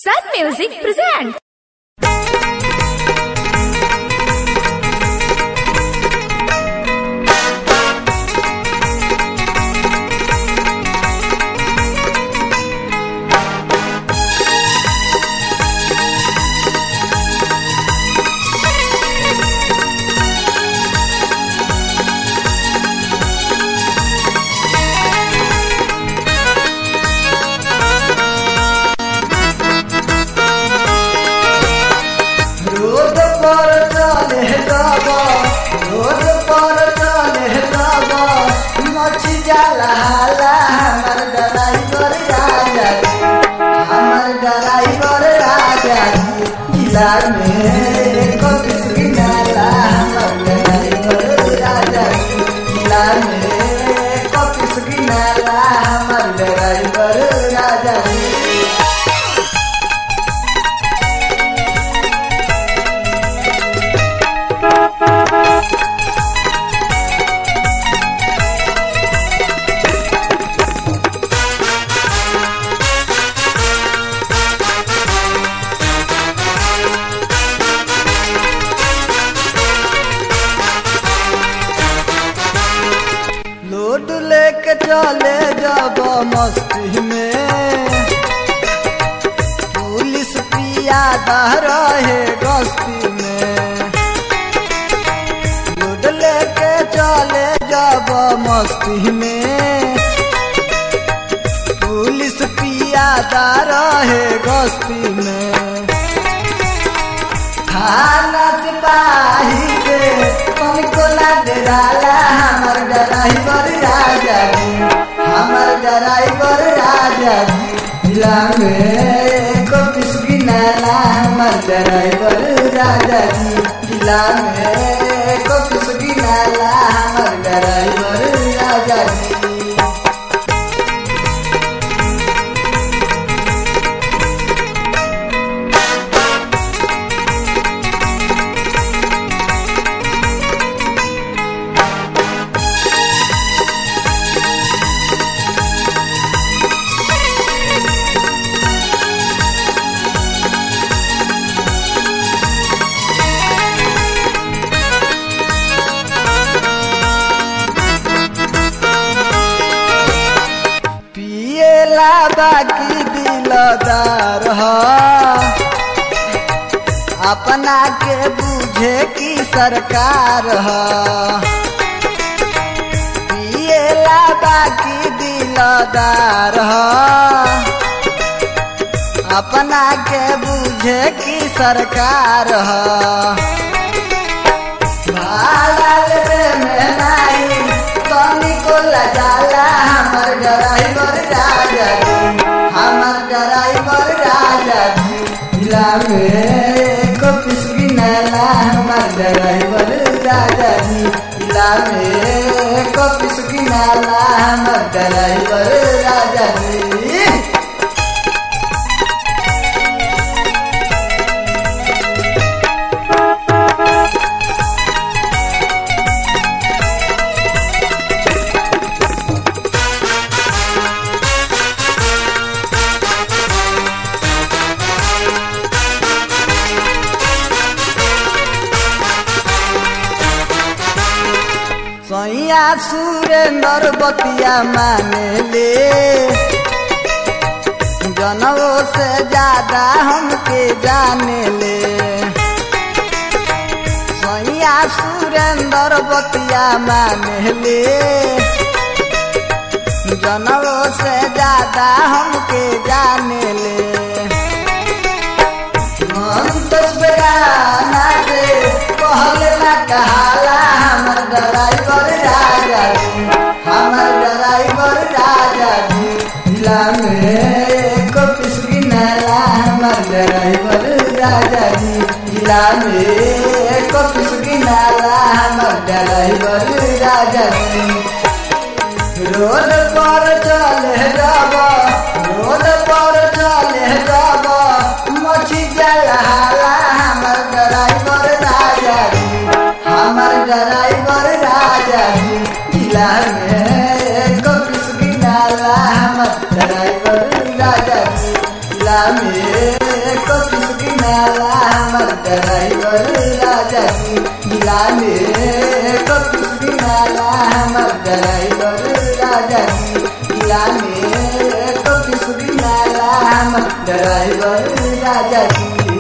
Sun Music presents. Load लेके चले जब मस्ती में पुलिस पियादा रहे गस्ती में। लोड लेके चले जब मस्ती में पुलिस पियादा रहे गस्ती में। थाना सिपाही से तुमको ना डराला हमर ड्राइवर राजा जी, हमर ड्राइवर राजा जी। जिला में को पिसकी नाला हमर ड्राइवर राजा जी, जिला में को पिसकी नाला हमर ड्राइवर राजा जी। बाकी दिलदार अपना के बुझे की सरकार पिएला बाकी दिलदार अपना के बुझे की सरकार को लजाला हमर ड्राइवर राजा जी, हमर ड्राइवर राजा जी। जिला में को पिसकी नाला हमर ड्राइवर राजा जी, जिला में को पिसकी नाला हमर ड्राइवर राजा जी। सैया सुरेंद्र बतिया माने ले, जनों से ज्यादा हमके जाने ले। सैया सुरेंद्र बतिया माने ले, जनों से ज्यादा हमके जाने ले। पहले ना कहाला हमर ड्राइवर राजा जी, हमर ड्राइवर राजा जी। जिला में को पिसकी नाला हमर ड्राइवर राजा जी, जिला में को पिसकी नाला हमर ड्राइवर राजा जी। रोड पर चले जब, रोड पर चले जब मछी जलहाला हमर ड्राइवर राजा जी, हमर ड्राइवर राजा जी। जिला में को पिसकी नाला हमर ड्राइवर राजा जी, जिला में कोशिश गिनाला हमर ड्राइवर राजा जी जिला में कोशिश गिनाला हमर ड्राइवर राजा जी जिला में कोशिश गिनाला हमर ड्राइवर राजा जी।